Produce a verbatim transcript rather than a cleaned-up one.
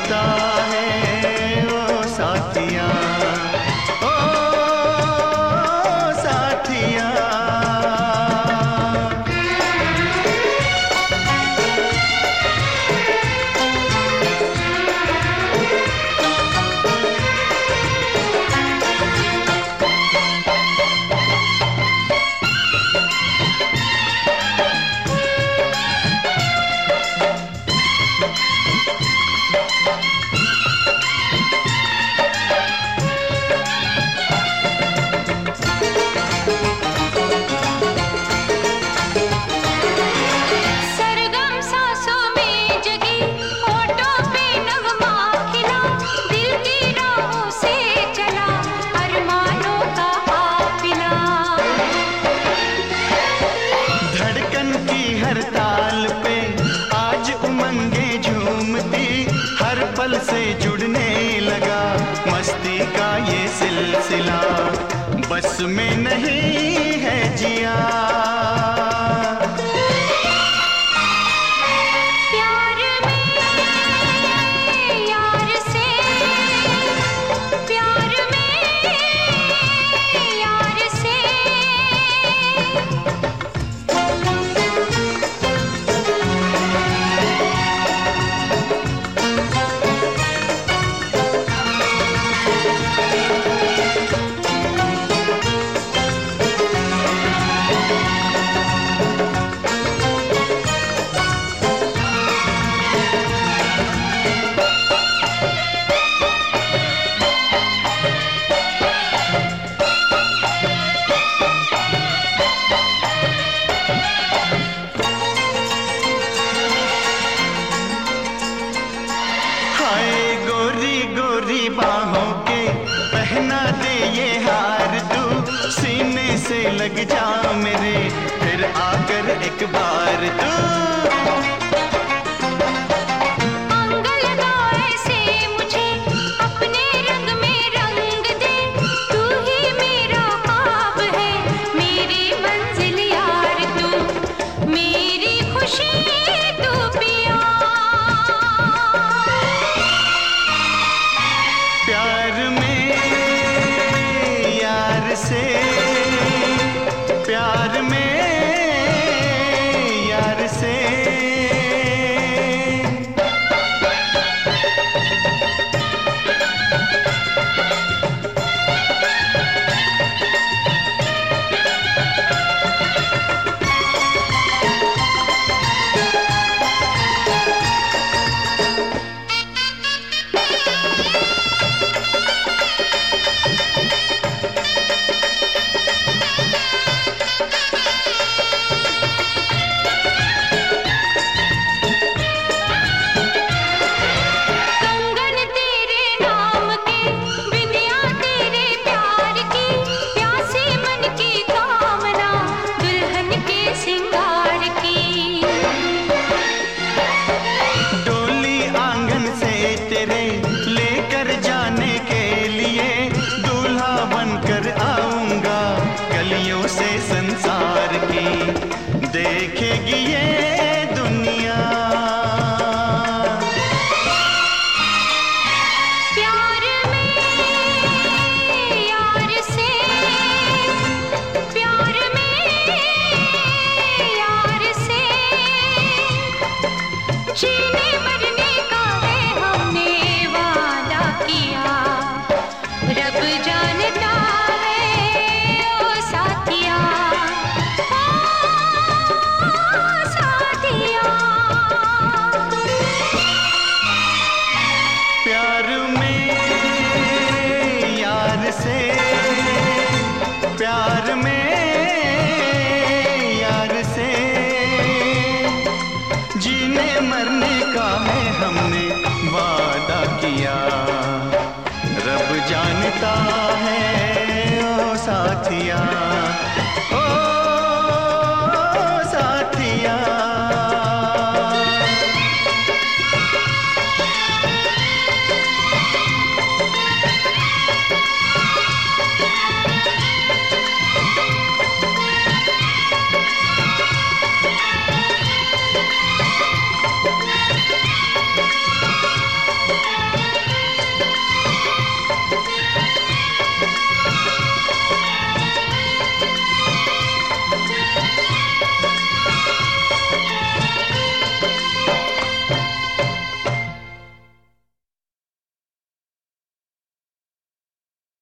जानता है ओ साथिया, ओ साथिया। हर ताल पे आज उमंगे झूमती, हर पल से जुड़ने लगा मस्ती का ये सिलसिला, बस में नहीं है जिया। गोरी बाहों के पहना दे ये हार, तू सीने से लग जा मेरे, फिर आकर एक बार तू प्यार में यार से। लेकर जाने के लिए दूल्हा बनकर आऊंगा, गलियों से संसार की देखेगी ये दुनिया। प्यार में यार से, प्यार में यार से, जीने मरने का है हमने किया, रब जानता है ओ साथिया, ओ साथिया। प्यार में यार से, प्यार में यार से, जीने मरने का है हमने वादा किया, रब जानता है ओ साथिया।